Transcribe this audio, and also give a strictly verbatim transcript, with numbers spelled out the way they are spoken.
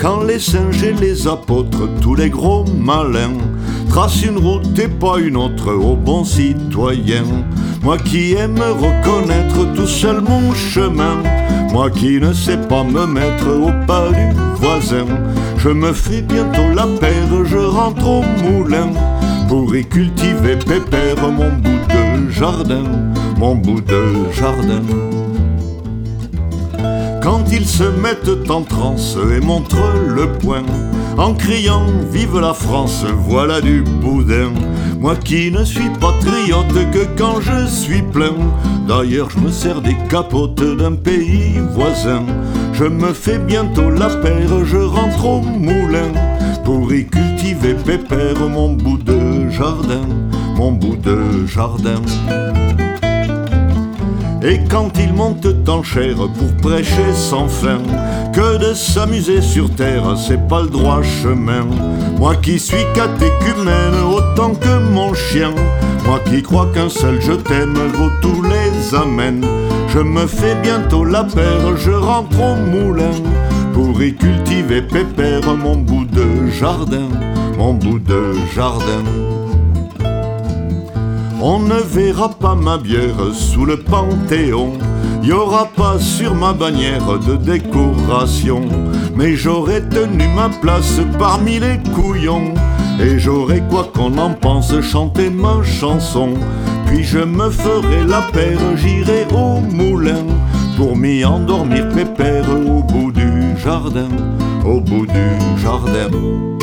Quand les singes et les apôtres, tous les gros malins, tracent une route et pas une autre aux bons citoyens. Moi qui aime reconnaître tout seul mon chemin, moi qui ne sais pas me mettre au pas du voisin, je me fais bientôt la paire, je rentre au moulin pour y cultiver pépère mon bout de jardin, mon bout de jardin. Quand ils se mettent en transe et montrent le poing, en criant « Vive la France, voilà du boudin !» Moi qui ne suis patriote que quand je suis plein, d'ailleurs je me sers des capotes d'un pays voisin. Je me fais bientôt la paire, je rentre au moulin pour y cultiver pépère mon bout de jardin, mon bout de jardin. Et quand ils montent en chair pour prêcher sans fin, que de s'amuser sur terre, c'est pas le droit chemin. Moi qui suis catéchumène autant que mon chien, moi qui crois qu'un seul je t'aime vaut tous les amens, je me fais bientôt la paire, je rentre au moulin pour y cultiver pépère mon bout de jardin, mon bout de jardin. On ne verra pas ma bière sous le Panthéon, y aura pas sur ma bannière de décoration, mais j'aurai tenu ma place parmi les couillons, et j'aurai, quoi qu'on en pense, chanté ma chanson. Puis je me ferai la paire, j'irai au moulin pour m'y endormir pépère au bout du jardin, au bout du jardin.